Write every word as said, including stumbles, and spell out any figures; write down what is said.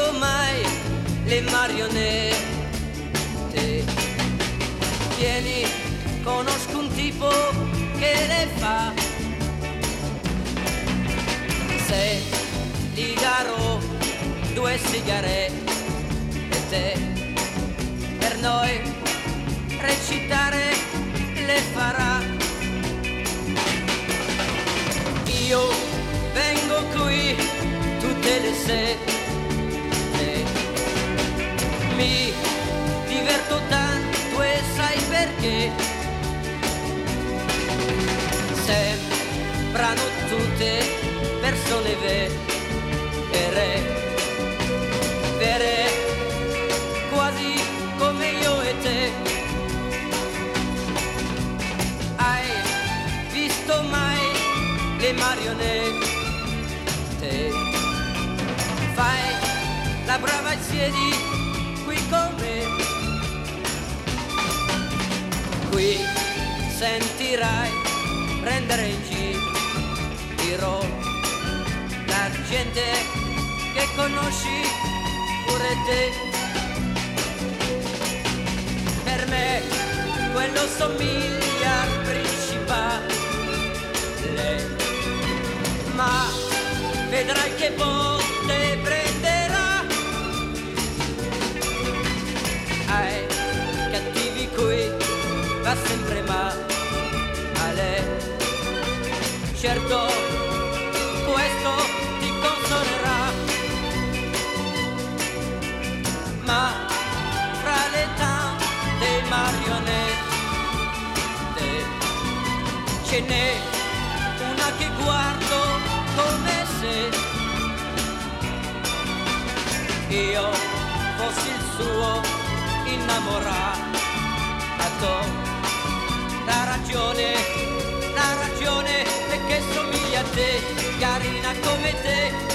visto mai le marionette? Vieni, conosco un tipo che le fa. Se gli darò due sigarette, per noi recitare le farà. Io vengo qui tutte le sere, mi diverto tanto e sai perché? Sembrano tutte persone vere, vere, quasi come io e te. Hai visto mai le marionette? Fai la brava e siedi qui con me. Qui sentirai prendere in giro la gente che conosci pure te. Per me quello somiglia al principale, ma vedrai che botte prenderà. Ai cattivi qui va sempre male. Certo, questo ti consolerà, ma fra le tante marionette ce n'è una che guardo come se io fossi il suo innamorato. La ragione, la ragione è che somiglia a te, carina come te.